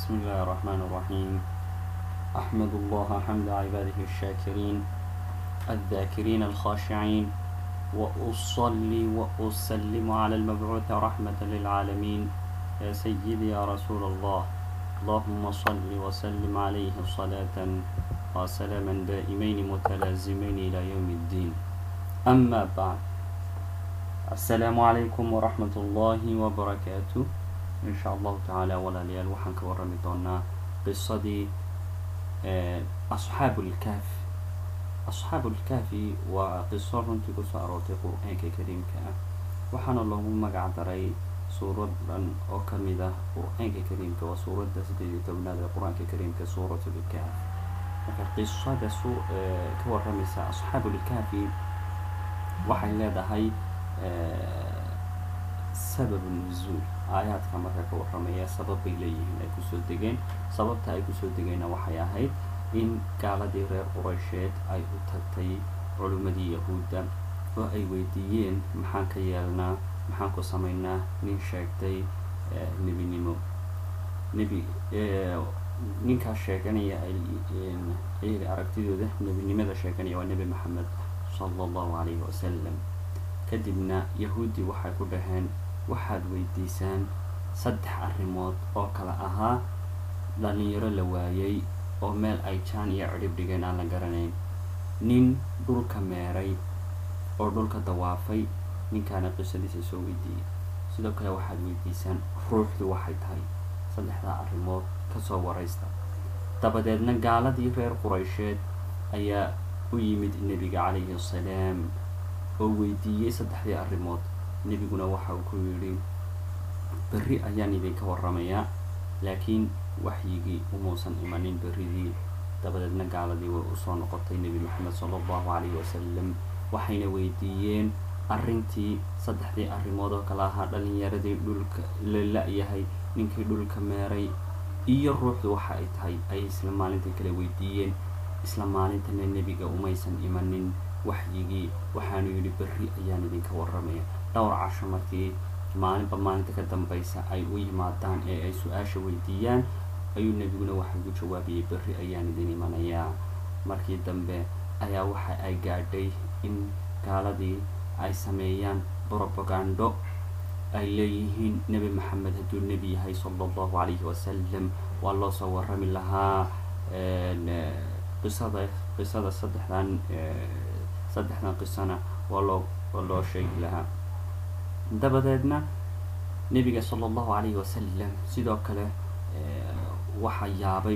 بسم الله الرحمن الرحيم. أحمد الله حمد عباده الشاكرين الذاكرين الخاشعين، وأصلي وأسلم على المبعوث رحمة للعالمين يا سيدي يا رسول الله. اللهم صل وسلم عليه صلاة وسلاما دائمين متلازمين إلى يوم الدين. أما بعد، السلام عليكم ورحمة الله وبركاته. إن شاء الله تعالى ولا ليال وحن كورمي دونا قصة أصحاب الكهف. أصحاب الكهف وقصة رنتي كساروتي قرآن كريم كأ وحن الله مقع دري سورة أو كمدة قرآن كريم وسورة دسدي تبنى القرآن كريم كسورة الكهف. قصة دسو كورمي أصحاب الكهف وحن لا هاي سبب النزول آيات كما كورمي سبب إليه أي كسود دجين سبب تأي كسود دجين وحياة إن قال دي غير قريشات أي هتتي علماء يهودا وأي ويديين محن كيالنا محن كسمينا نين شاكتي نبي نمو نبي نين كشاكني أي أركتيو ده نبي نمدا شاكني والنبي محمد صلى الله عليه وسلم. كدبنا يهودي waxay ku dhaheen waxaad weydiisaan saddex arrimood oo kala ahaa dhalinyaro la waayay oo meel ay jaan iyo cirib dhigeen aan la garanayn, nin dhulka meeray oo dhulka dawaafay, ninkaana qisadiisa soo weydiiyey. sidoo kale waxaad weydiisaan ruuxdu waxay tahay. saddexda arrimood ka soo waraysta. dabadeedna gaaladii reer quraysheed ayaa u yimid nabiga calayhi salaam oo weydiiyey saddexdii arrimood. nabiguna waxa uu ku yidhi berri ayaan idinka warramayaa, laakiin waxyigii umuusan imanin berridii. dabadeedna gaaladii way u soo noqotay nebi maxamed sallallahu calayhi wasallam waxayna weydiiyeen arrintii saddexdii arrimood oo kala ahaa dhalinyaradii dhulka la la-yahay, ninkii dhulka meeray iyo ruuxdu waxa ay tahay ay isla maalintii kale weydiiyeen. isla maalintana nebiga umaysan imanin waxyigii, waxaanu yidhi berri ayaan idinka warramaya. dhowr casho markii maalinba maalinta ka dambaysa ay u yimaadaan ee ay su-aasha weydiiyaan ayuu nebiguna waxa ugu jawaabiyey berri ayaan idin imanayaa. markii dambe ayaa waxa ay gaadhay in gaaladii ay sameeyaan propagando ay leeyihiin nebi maxamed hadduu nebi yahay sallallahu calayhi wasalam waa loo soo warrami lahaa qisada saddexdan qisana waa loo sheegi lahaa. dabadeedna nebiga sallallahu calayhi wasalam sidoo kale waxa yaabay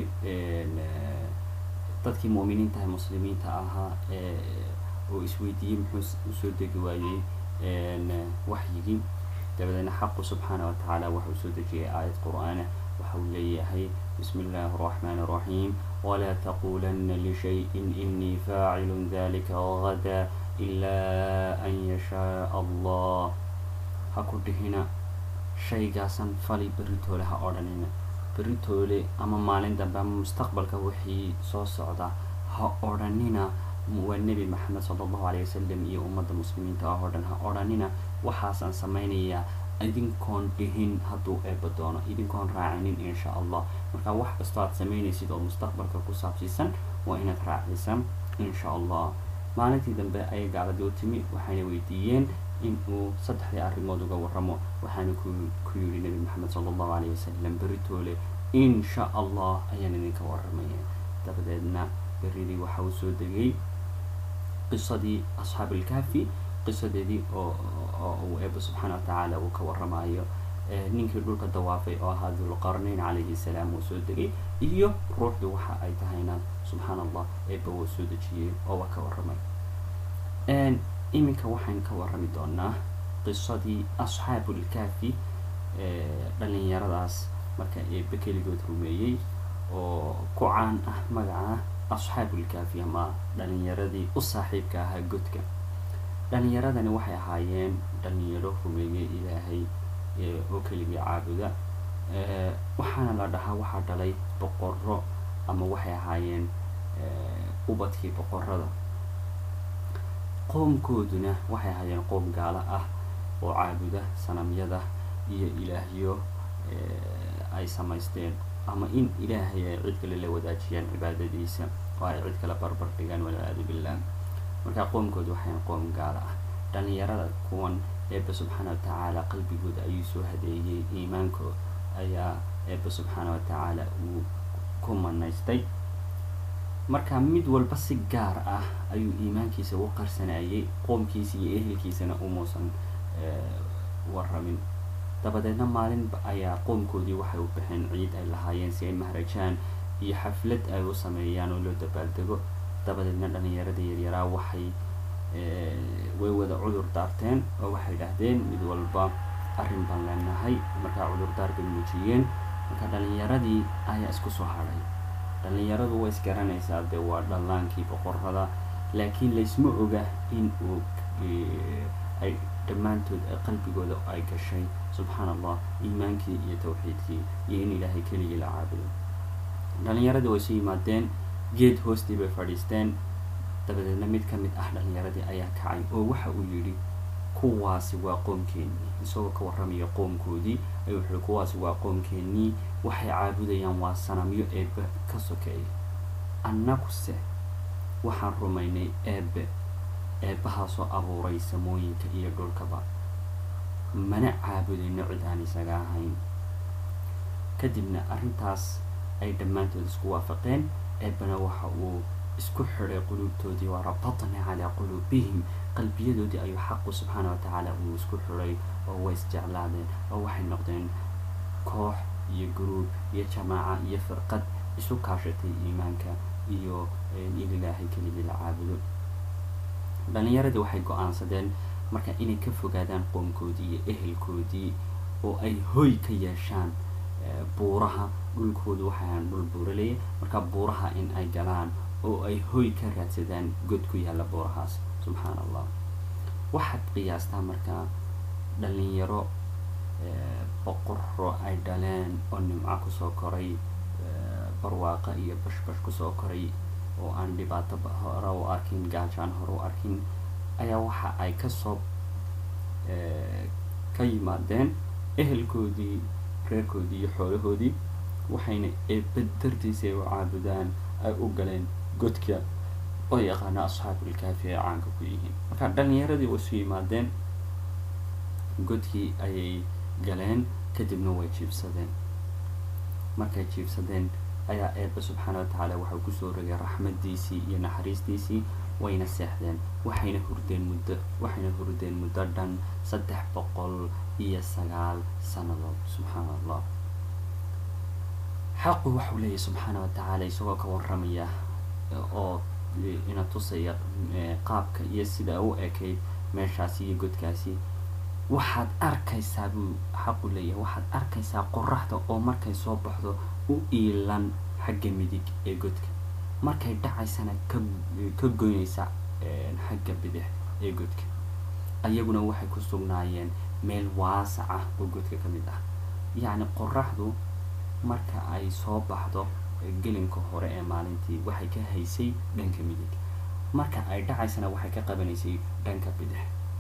dadkii mu'miniinta ah muslimiinta ahaa oo isweydiiyey muxuu usoo degi waayey waxyigii. dabadeedna xaqu subxaana wa tacaala wuxuu soo dejiyey aayad qur'aana waxa uu leeyahay بسم الله الرحمن الرحيم ولا تقولن لشيء إني فاعل ذلك غدا إلا أن يشاء الله. هكذا هنا شيء جاسم فلي بريتولي هأورانينا بريتولي أما مالين دبا مستقبل كوحي صوص عدا هأورانينا والنبي محمد صلى الله عليه وسلم إيه أمة المسلمين تأهوران هأورانينا وحاسن سمينيا idinkoon dhihin hadduu eebba doono, idinkoon raacinin insha allah. marka wax kastoo aad samaynaysid oo mustaqbalka ku saabsiisan waa inaad raacisaan insha allah. maalintii dambe ayay gaaladii u timi waxayna weydiiyeen in uu saddexdii arrimood uga warramo. waxaana ku yidhi nebi maxamed sallallahu calayhi wasalam beritoole insha allah ayaan idinka warramaya. dabadeedna berridii waxa uu soo degay qisadii asxaabilkaafi, qisadeedii oo uu eebba subxaana wa tacaala uu ka warramayo ninkii dhulka dawaafay oo ahaa dulqarnayn calayhi salaam uu soo degay, iyo ruuxdu waxa ay tahayna subxaana allah eebba wuu soo dejiyey oo waa ka warramay. iminka waxaan ka warrami doonaa qisadii asxaabulkaafi, dhalinyaradaas marka eebba keligood rumeeyey oo ku caan ah magaca asxaabulkaafi ama dhalinyaradii u saaxiibka ahaa godka. dhalinyaradani waxay ahaayeen dhalinyaro rumeeyey ilaahay oo keligii caabuda. waxaana la dhahaa waxaa dhalay boqorro ama waxay ahaayeen ubadkii boqorrada. qoomkooduna waxay ahaayeen qoom gaalo ah oo caabuda sanamyada iyo ilaahyo ay samaysteen ama in ilaahay ay cid kale la wadaajiyaan cibaadadiisa oo ay cid kale barbar dhigaan walciyaadu billah. marka qoomkoodu waxay qoom gaar ah. dhalinyarada kuwan eebba subxaana wa tacaala qalbigooda ayuu soo hadeeyey iimaankooda ayaa eebba subxaana wa tacaala uu ku manaystay. marka mid walba si gaar ah ayuu iimaankiisa u qarsanayay, qoomkiisa iyo ehelkiisana umuusan warramin. dabadeedna maalinba ayaa qoomkoodii waxay u baxeen ciid ay lahaayeen si ay mahrajaan iyo xaflad ay u sameeyaan oo loo dabaaldego. dabadeedna dhalinyaradii yaryaraa waxay way wada cudur daarteen oo waxay dhahdeen mid walba arrin baan leenahay. markaa cudurdaar bay muujiyeen. marka dhalinyaradii ayaa isku soo hadhay. dhalinyaradu way isgaranaysaa dee waa dhallaankii boqorrada, laakiin laysma oga in uu ay dhammaantood qalbigooda ay gashay subxaana allah iimaankii iyo tawxiidkii iyo in ilaahay keligii la caabudo. dhalinyaradii way isu yimaadeen, geed hoostii bay fadhiisteen. dabadeedna mid ka mid ah dhalinyaradii ayaa kacay oo waxa uu yidhi kuwaasi waa qoomkeennii. isagoo ka warramaya qoomkoodii ayuu wuxuu kuwaasi waa qoomkeennii, waxay caabudayaan waa sanamyo eebbe ka sokeeya. annaguse waxaan rumaynay eebbahaasoo abuuray samooyinka iyo dhulkaba, mana caabudayno cid aan isaga ahayn. kadibna arrintaas ay dhammaantood isku waafaqeen. eebbana waxa uu isku xidhay quluubtoodii, warabatna calaa quluubihim, qalbiyadoodii ayuu xaqu subxaana wa tacaala uu isku xidhay oo way isjeclaadeen oo waxay noqdeen koox iyo gruub iyo jamaaca iyo firqad isu kaashatay iimaanka iyo in ilaahay keligii la caabudo. dhalinyaradii waxay go-aansadeen marka inay ka fogaadaan qoomkoodii iyo ehelkoodii oo ay hoy ka yeeshaan buuraha. dhulkoodu waxay ahaan dhul buuraleya, marka buuraha in ay galaan oo ay hoy ka raadsadaan god ku yaalla buurahaas. subxaana allah. waxaad qiyaastaa markaa dhalinyaro boqorro ay dhaleen oo nimco kusoo koray, barwaaqa iyo bashbash kusoo koray, oo aan dhibaato hore u arkin, gaajaan hore u arkin, ayaa waxa ay kasoo ka yimaadeen ehelkoodii, reerkoodii iyo xoolahoodii, waxayna eebba dartiisa ay u caabudaan ay u galeen godka oo yaqaana asxaabulkaafi ay caanka ku yihiin. marka dhalinyaradii way isu yimaadeen, godkii ayay galeen, kadibna way jiibsadeen. markay jiibsadeen ayaa eebba subxaana wa tacaala waxau kusoo rogay raxmadiisii iyo naxariistiisii, wayna seexdeen. waxayna hurdeen muddo dhan 309 sannadood. subxaana allah. xaqu waxau leeyahay subxaana wa tacaala isagoo ka warramaya oo ina tusaya qaabka iyo sida u ekayd meeshaasi iyo godkaasi. waxaad arkaysaa buu xaqu leeyahay, waxaad arkaysaa qoraxda oo markay soo baxdo u iilan xagga midig ee godka, markay dhacaysana ka goynaysa xagga bidix ee godka. ayaguna waxay ku sugnaayeen meel waasac ah oo godka ka mid ah. yacni qoraxdu marka ay soo baxdo gelinka hore ee maalintii waxay ka haysay dhanka midig, marka ay dhacaysana waxay ka qabanaysay dhanka bidix.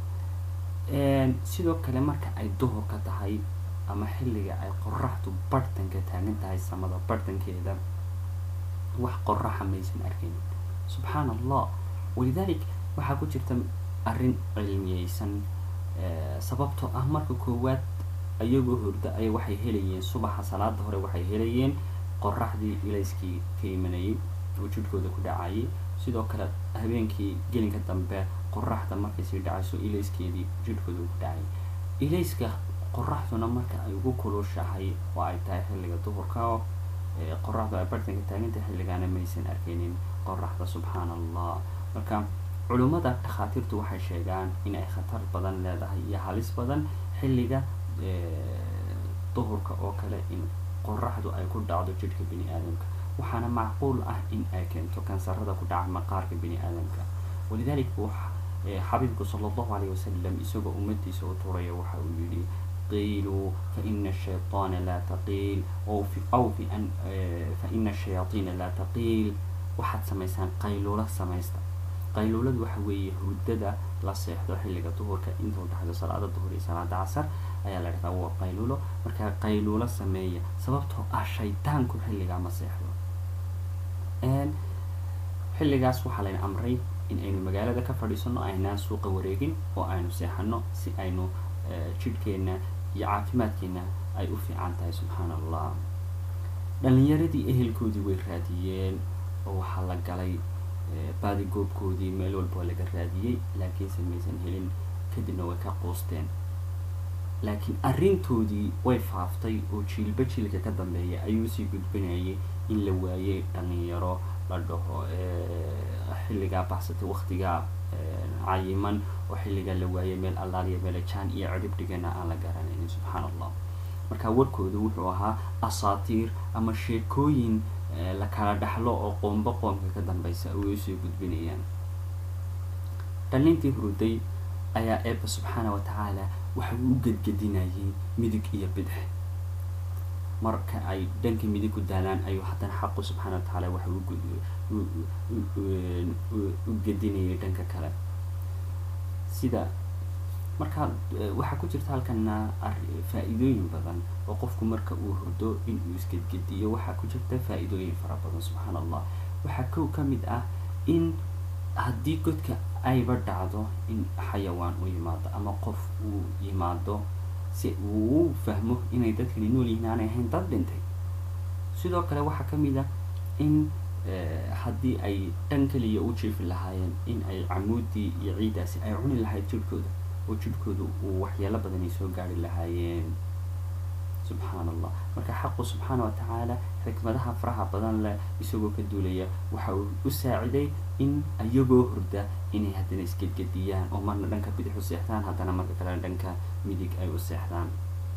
sidoo kale marka ay duhurka tahay ama xilliga ay qoraxdu bartanka taagan tahay samada bartankeeda, wax qoraxa maysan arkaynin. subxaana allah. walidalik waxaa ku jirta arrin cilmiyeysan, sababtoo ah marka koowaad ayagoo hurda ay waxay helayeen subaxa salaada hore waxay helayeen qoraxdii ilayskii ka imanayay oo jidhkooda ku dhacayay. sidoo kale habeenkii gelinka dambe qoraxda markay sii dhacayso ilayskeedii jidhkooda ku dhacay. ilayska qoraxduna marka ay ugu kulushahay oo ay tahay xilliga duhurka oo qoraxdu ay bartanka taagantahay, xilligaana maysan arkaynin qoraxda. subxaana allah. marka culummada dhakhaatiirtu waxay sheegaan inay khatar badan leedahay iyo halis badan xilliga duhurka oo kale in qoraxdu ay ku dhacdo jidhka bini aadamka, waxaana macquul ah in ay keento kansarada ku dhaca maqaarka bini aadamka. walidalik xabiibku sala allahu calayhi wasalam isagoo ummadiisa u turaya waxa uu yidhi qiiluu faina ashayطaana laa taqiil faina ashayaaiina laa taqiil. waxaad samaysaan qayluula samaysta. qayluuladu waxa weeye hurdada la seexdo xilliga duhurka inta u dhaxayso salaada duhur iyo salaada casar. ayaa la dhahdaa waa qayluulo. markaa qayluulo sameeya sababtoo ah shaydaanku xilligaa ma seexdo. xilligaas waxaa layna amray in aynu magaalada ka fadhiisano, aynaan suuqa wareegin oo aynu seexano si aynu jidhkeenna iyo caafimaadkeenna ay u fiican tahay. subxaan allah. dhalinyaradii ehelkoodii way raadiyeen oo waxaa la galay baadigoobkoodii, meel walba waa laga raadiyey, laakiinse maysan helin. kadibna way ka quusteen. laakiin arrintoodii way faaftay oo jiilba jiilka ka dambeeya ayuu sii gudbinayay in la waayey dhalinyaro la dhaho xilligaa baxsatay waqtigaa cayiman oo xilligaa la waayey meel allaaliya meelajaan iyo cirib dhigana aan la garanaynin. subxaan allah. marka warkoodu wuxuu ahaa asaatiir ama sheekooyin la kala dhaxlo oo qoomba qoomka ka dambeysa ay usoo gudbinayaan. dhalintii huruday ayaa eebba subxaana wa tacaala waxa uu u gedgedinayay midig iyo bidix. marka ay dhanka midig ku daalaan ayuu haddana xaqu subxaana wa tacaala waxa u gedinayay dhanka kale. sida markaa waxaa ku jirta halkana faa-iidooyin badan oo qofku marka uu hurdo inuu isgedgediyo. waxaa ku jirta faa-iidooyin fara badan. subxaan allah. waxaa kow ka mid ah in haddii godka ayba dhacdo in xayawaan u yimaado ama qof uu yimaado si uu u fahmo inay dadkani nool yihiin aanay ahayn dad dhintay. sidoo kale waxaa ka mid ah in haddii ay dhan kaliya u jiifi lahaayeen in ay camuudii iyo ciidaasi ay cuni lahayd jidhkooda oo jidhkooda uu waxyeelo badan ay soo gaari lahaayeen. subxaan allah. marka xaqu subxaana wa tacaala xikmadaha faraha badan leh isagoo ka duulaya waxa uu u saaciday in iyagoo hurda inay haddana isgedgediyaan oo marna dhanka bidix u seexdaan, haddana marka kale dhanka midig ay u seexdaan.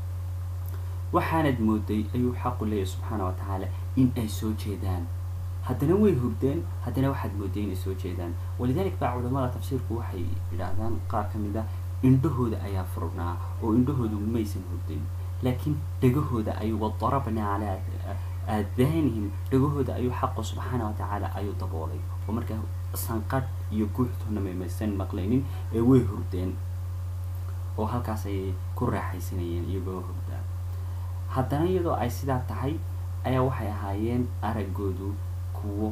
waxaanad mooday ayuu xaqu leeyahay subxaana wa tacaala in ay soo jeedaan, haddana way hurdeen, haddana waxaad mooday inay soo jeedaan. walidalik baa culamada tafsiirku waxay yidhaahdaan qaar ka mid ah indhahooda ayaa furnaa oo indhahoodu maysan hurdin, laakiin dhegahooda ayuu wadarabnaa calaa aadaanihim, dhegahooda ayuu xaqu subxaana wa tacaala ayuu daboolay oo markaa sanqadh iyo guuxtoona maysan maqlaynin ee way hurdeen oo halkaas ayay ku raaxaysanayeen iyagoo hurdaa. haddana iyadoo ay sidaa tahay ayaa waxay ahaayeen araggoodu kuwo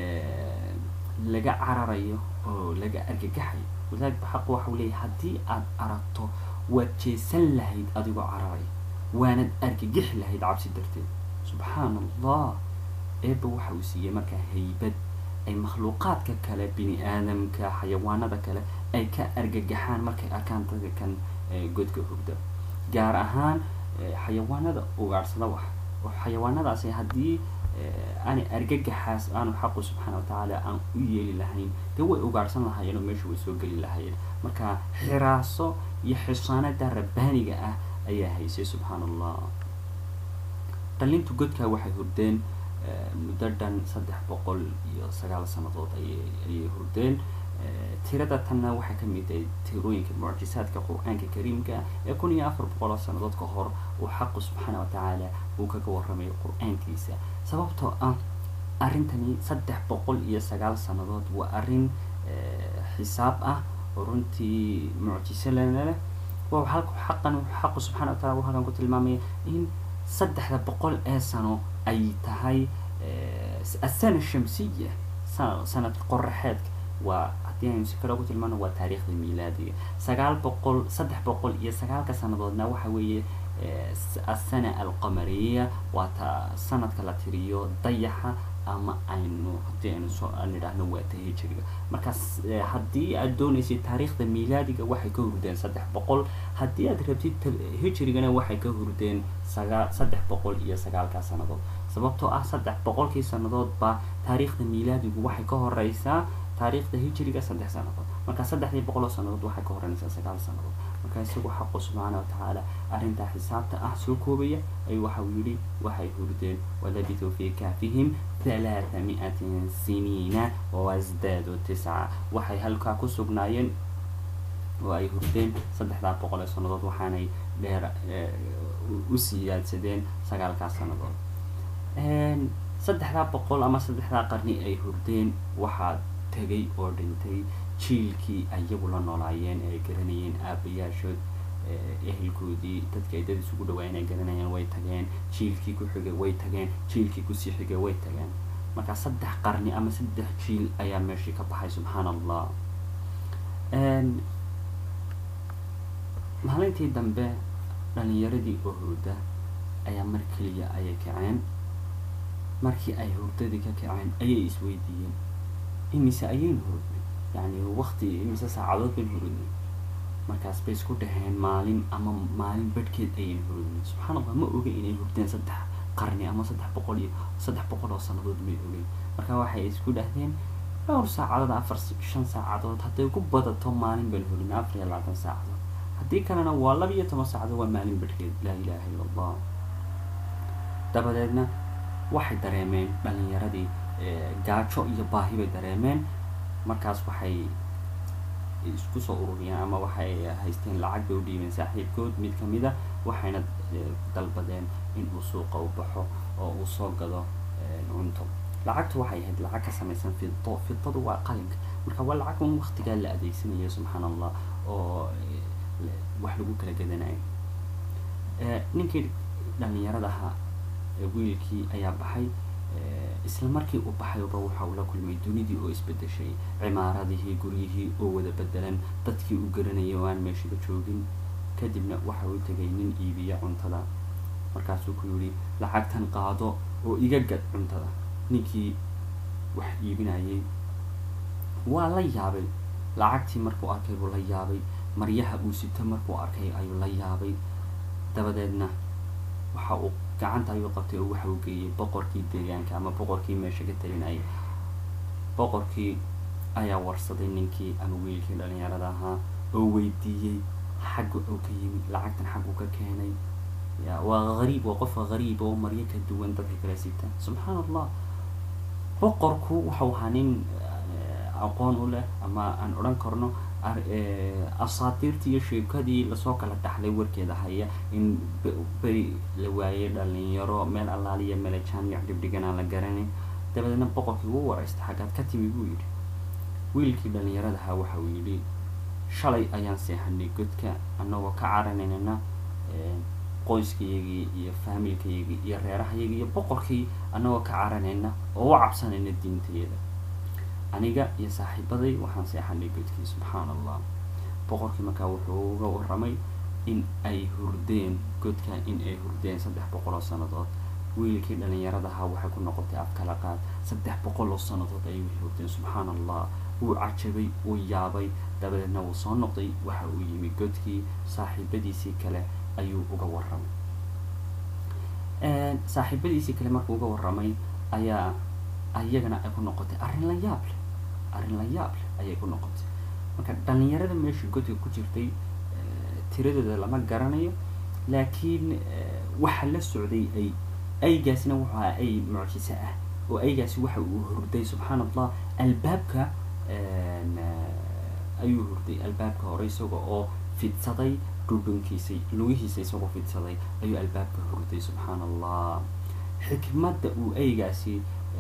laga cararayo oo laga argagaxayo. walidaalika xaqu waxau leeyahay haddii aad aragto waad jeesan lahayd adigoo cararay, waanad argagixi lahayd cabsi darteed. subxaan allah. eebba waxa uu siiyey markaa haybad ay makhluuqaadka kale, bini aadamka, xayawaanada kale ay ka argagaxaan markay arkaan dadka kan godka hurda. gaar ahaan xayawaanada ugaadhsada wax oo xayawaanadaasi haddii aanay argagaxaas aanu xaqu subxaana wa tacaala aan u yeeli lahayn dee way ugaadhsan lahaayeen oo meesha way soo geli lahaayeen. marka xiraaso iyo xisaanada rabbaaniga ah ayaa haysay. subxaan allah. dhalintu godkaa waxay hurdeen muddo dhan 309 sannadood ayay hurdeen. tirada tanna waxay ka mid tahay tirooyinka mucjisaadka qur-aanka kariimka ee 1400 sannadood ka hor uu xaqu subxaana wa tacaala uu kaga warramayo qur-aankiisa. sababtoo ah arrintani 309 sannadood waa arrin xisaab ah oo runtii mucjiso leh. waa xaqu subxaana wa taala uu halkan ku tilmaamaya in 300 ee sano ay tahay asana shamsiya, sanad qoraxeedka. waa haddii aynu si kale ugu tilmaano waa taariikhda miilaadiga. 309 sannadoodna waxa weeye asana alqamariya, waa ta sanadka la tiriyo dayaxa ama aynu haddii aynu soo nidhaahno waa ta hijriga. markaas haddii aad doonaysay taariikhda miilaadiga waxay ka hurdeen 300, haddii aad rabtid hijrigana waxay ka hurdeen 309 sannadood. sababtoo ah 300kii sannadoodba taariikhda miilaadigu waxay ka horeysaa taariikhda hijriga 3 sannadood. marka 300 sannadood waxay ka horeynaysaa 9 sannadood. marka isagu xaqu subxaana wa tacaala arrintaa xisaabta ah soo koobaya ayuu waxa uu yidhi waxay hurdeen walabithuu fii kahfihim 300 siniina wasdaaduu 9. waxay halkaa ku sugnaayeen oo ay hurdeen 300 sannadood waxaanay dheer u siyaadsadeen 9 sannadood. 300 ama 3 qarni ay hurdeen waxaa tegay oo dhintay jiilkii ayagu la noolaayeen ee ay garanayeen aabayaashood ehelkoodii dadkii ay dad isugu dhawaan ay garanayaan way tageen, jiilkii ku xigay way tageen, jiilkii kusii xigay way tageen. marka 3 qarni ama 3 jiil ayaa meeshii ka baxay. subxaan allah. maalintii dambe dhalinyaradii oo hurda ayaa mar keliya ayay kaceen. markii ay hurdadii ka kaceen ayay isweydiiyeen imise ayaynu hurdnay, yani waqti imise saacadood baynu hurdnay. markaas bay isku dhaheen maalin ama maalin badhkeed ayaynu hurdnay. subxaan allah, ma oga inay hurdeen 3 qarni ama 300 oo sanadood may ogeyn. marka waxay isku dhahdeen dhowr saacadood, 4-5 saacadood hadday ku badato maalin baynu hurdnay, 24 saacadood, haddii kalena waa 12 saacadood, waa maalin badhkeed. laa ilaaha illa allah. dabadeedna waxay dareemeen dhalinyaradii gaajo iyo baahi bay dareemeen. markaas waxay isku soo ururiyeen ama waxay haysteen lacag bay u dhiibeen saaxiibkood mid ka mid a, waxayna dalbadeen in uu suuqa u baxo oo uu soo gado cunto. lacagtu waxay ahayd lacag ka samaysan fido. fidadu waa qalinka, marka waa lacag un waqtigaa la adeegsanayo. subxaan allah. oo wax lagu kala gadanayo. ninkii dhalinyarada ahaa wiilkii ayaa baxay. isla markii uu baxayba waxa uu la kulmay dunidii oo isbedeshay, cimaaradihii, guryihii oo wada bedelan, dadkii uu garanayay oo aan meeshiba joogin. kadibna waxa uu tegay nin iibiya cuntada. markaasuu ku yidhi lacagtan qaado oo iga gad cuntada. ninkii wax iibinayay waa la yaabay. lacagtii markuu arkay buu la yaabay, maryaha uu sito markuu arkay ayuu la yaabay. dabadeedna waxa uu gacanta ayuu qabtay oo waxa uu geeyey boqorkii deegaanka ama boqorkii meesha ka talinayay. boqorkii ayaa warsaday ninkii ama wiilkii dhalinyarada ahaa oo weydiiyey xagga uu ka yimid, lacagtan xaggu ka keenay. waa gariib, waa qof gariib oo maryo ka duwan dadka kala sita. subxaan allah. boqorku wuxuu ahaa nin aqoon u leh, ama aan odhan karno asaatiirtii iyo sheekadii lasoo kala dhaxlay warkeeda haya, in beri la waayay dhalinyaro meel allaaliya meel jaamic dhibdhigan aan la garanay. dabadeedna boqorkii wuu waraystay xaggaad ka timi buu yidhi. wiilkii dhalinyaradaha waxa uu yidhi shalay ayaan seexanay godka annagoo ka caranaynana qoyskayagii iyo faamilkayagii iyo reerahayagii iyo boqorkii annagoo ka caranayna oo u cabsanayna diintayada. aniga iyo saaxiibaday waxaan seexanay godkii. subxaan allah. boqorkii markaa wuxuu uga warramay in ay hurdeen godka, in ay hurdeen 300 sannadood. wiilkii dhalinyaradaha waxay ku noqotay afkala qaad. 300 sannadood ayay hurdeen. subxaan allah. wuu cajabay, wuu yaabay. dabadeedna wuu soo noqday, waxa uu yimi godkii. saaxiibadiisii kale ayuu uga warramay. saaxiibadiisii kale markuu uga warramay ayaa ayagana ay ku noqotay arrin la yaab leh ayay ku noqotay. marka dhalinyarada meesha godka ku jirtay tiradooda lama garanayo, laakiin waxa la socday aygaasina wuxuu ahaa ay mucjiso ah, oo aygaasi waxa uu hurday. subxaan allah. albaabka ayuu hurday, albaabka hore isaga oo fidsaday dhudhunkiisa, lugihiisa isagoo fidsaday ayuu albaabka hurday. subxaan allah. xikmadda uu aygaasi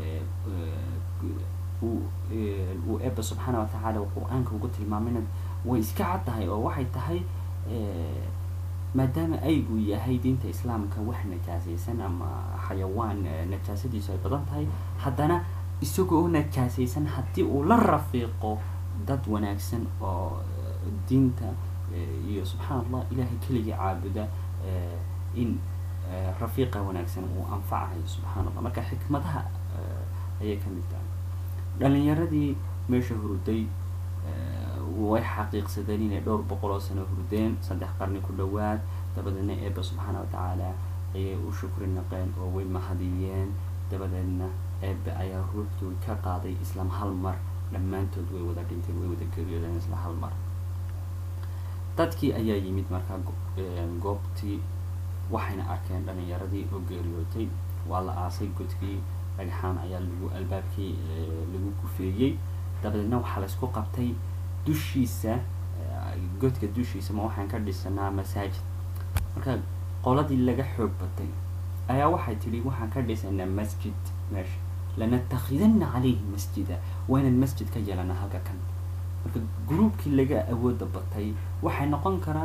uu eebba subxaana watacaala qur-aanka ugu tilmaamayna way iska cad tahay, oo waxay tahay maadaama aygu yahay diinta islaamka wax najaasaysan ama xayawaan najaasadiisu ay badan tahay, haddana isagoo najaasaysan haddii uu la rafiiqo dad wanaagsan oo diinta iyo subxaan allah ilaahay keligii caabuda, in rafiiqa wanaagsan uu anfacayo. subxaan allah. marka xikmadaha ayay ka mid tahay. dhalinyaradii meesha hurday way xaqiiqsadeen inay dhowr 100 sano hurdeen, 3 qarni ku dhowaad. dabadeedna eebba subxaana watacaala ayay u shukri naqeen oo way mahadiyeen. dabadeedna eebbe ayaa ruuxdooda ka qaaday isla hal mar. dhammaantood way wada dhinteen, way wada geeriyoodeen isla hal mar. dadkii ayaa yimid markaa goobtii, waxayna arkeen dhalinyaradii oo geeriyootay. waa la aasay godkii, dhagxaan ayaa albaabkii lagu gufeeyey. dabadeedna waxaa laysku qabtay dushiisa, godka dushiisa ma waxaan ka dhisanaa masaajid. marka qoladii laga xoog batay ayaa waxay tidhi waxaan ka dhisanaa masjid meesha, lanatakhidana calayhi masjida, waa inaan masjid ka yeelana halka kan. marka gruubkii laga awooda batay waxay noqon karaan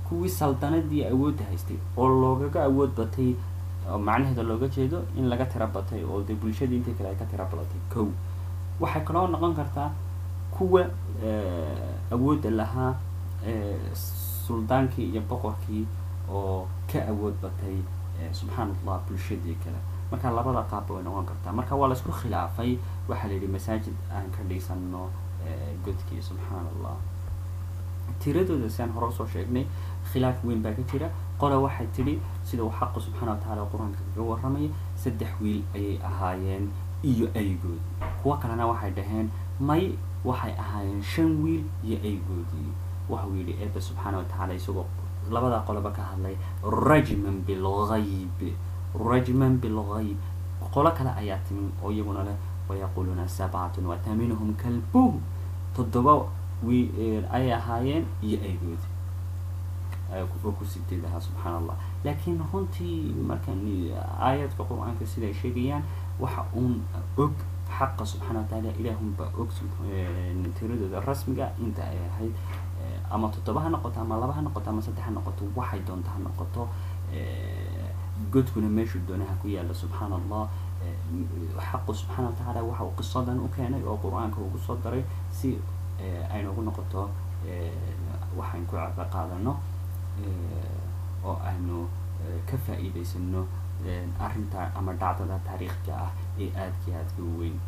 kuwii saldanadii awoodda haystay oo loogaga awood batay oo macnaheeda looga jeedo in laga tira batay oo dee bulshadii intii kale ay ka tira badatay kow. waxay kaloo noqon kartaa kuwa awoodda lahaa suldaankii iyo boqorkii oo ka awood batay subxaan allah bulshadii kale. marka labada qaabba way noqon kartaa. marka waa laisku khilaafay, waxaa la yidhi masaajid aan ka dhisano godkii subxaan allah. tiradooda siaan hore usoo sheegnay khilaaf weyn baa ka jira. qola waxay tidhi sida uu xaqu subxaana watacaala qur-aanka kaga warramaya 3 wiil ayay ahaayeen iyo aygood. kuwa kalena waxay dhaheen may waxay ahaayeen 5 wiil iyo aygoodii. waxuu yidhi eebba subxaana watacaala isagoo labada qoloba ka hadlay rajman bilghayb, rajman bilghayb. qolo kale ayaa timi oo iyaguna leh wayaquuluuna 7 وثامنهم كلبهم 7 ayay ahaayeen iyo aygoodii kuwa ku sideedaha subxaan allah. laakiin runtii markaan aayadka qur-aanka siday sheegayaan waxa uun og xaqa subxaana watacaala ilaahunbaa og tiradooda rasmiga inta ay ahayd, ama 7 ha noqoto ama 2 ha noqoto ama 3 ha noqoto, waxay doonta ha noqoto. godkuna meeshuu doonaha ku yaala subxaan allah. xaqu subxaana watacaala waxa uu qisadan u keenay oo qur-aanka ugu soo daray si ay noogu noqoto waxaan ku caba qaadano oo aynu ka faa'iidaysano arrinta ama dhacdada taariikhka ah ee aadka u weyn.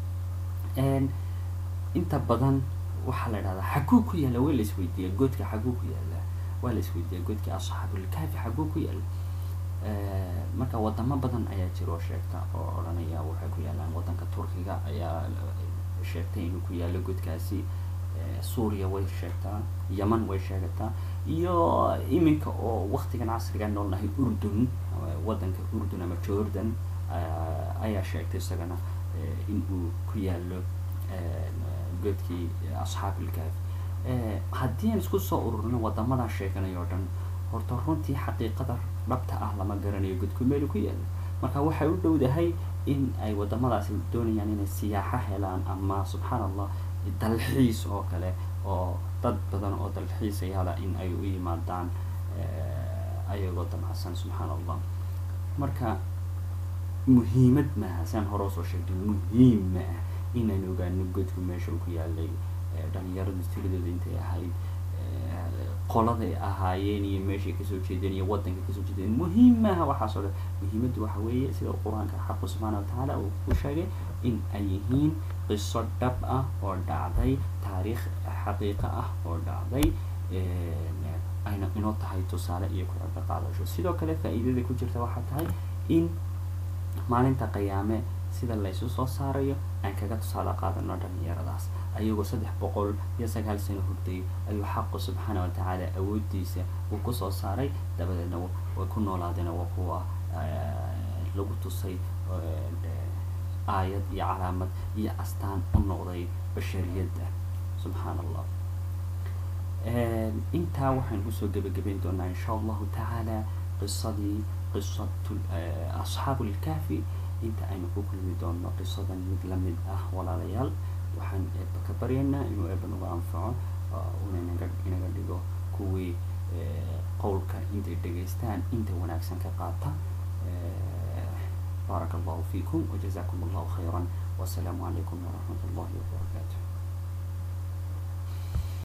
inta badan waxaa la dhahdaa xaguu ku yaala waa la isweydiiya godka xaguu ku yaala waa la isweydiiya godka asxaabulkaafi xaguu ku yaala. marka wadamo badan ayaa jira oo sheegta oo odhanaya waxay ku yaalaan wadanka turkiga ayaa sheegtay inuu ku yaalo godkaasi. suuriya way sheegtaa, yaman way sheegataa, iyo iminka oo waqtigan casriga noolnahay urdun, wadanka urdun ama jordan ayaa sheegtay isagana inuu ku yaalo godkii asxaabulkaaf. haddii aan isku soo ururino wadamadan sheeganayo o dhan, horta runtii xaqiiqada dhabta ah lama garanayo godku meelu ku yaalo. marka waxay u dhowdahay in ay wadamadaasi doonayaan inay siyaaxo helaan ama subxaan allah dalxiis oo kale, oo dad badan oo dalxiisayaala in ay u yimaadaan ayagoo damacsan subxaan allah. marka muhiimad maaha saan hore usoo sheegtay, muhiim ma ah inaynu ogaano godku meesha uu ku yaalay, dhalinyaradu tiradooda intay ahayd, qoladay ahaayeen iyo meeshay kasoo jeedeen iyo wadanka kasoo jeedeen. muhiim maaha waxaas oo dhan. muhiimaddu waxa weeye sida qur-aanka xaqu subxaana watacaala uu ku sheegay in ay yihiin qiso dhab ah oo dhacday, taariikh xaqiiqa ah oo dhacday, ayna inoo tahay tusaale iyo ku cibro qaadasho. sidoo kale faa'iidada ku jirta waxaa tahay in maalinta qiyaame sida laysu soo saarayo aan kaga tusaale qaadano dhalinyaradaas ayagoo 309 sano hurday ayuu xaqu subxaana watacaala awoodiisa uu kusoo saaray, dabadeedna way ku noolaadeen waa kuwa lagu tusay aayad iyo calaamad iyo astaan u noqday bashariyadda subxaan allah. intaa waxaan kusoo gebagabayn doonaa insha allahu tacaala qisadii qisatu asxaabulkaafi. inta aynu ku kulmi doono qisadan mid lamid ah walaalayaal, waxaan eebba ka baryaynaa inuu eebba nagu anfaco una inaga dhigo kuwii qowlka intay dhegaystaan inta wanaagsan ka qaata. بارك الله فيكم وجزاكم الله خيرا والسلام عليكم ورحمة الله وبركاته.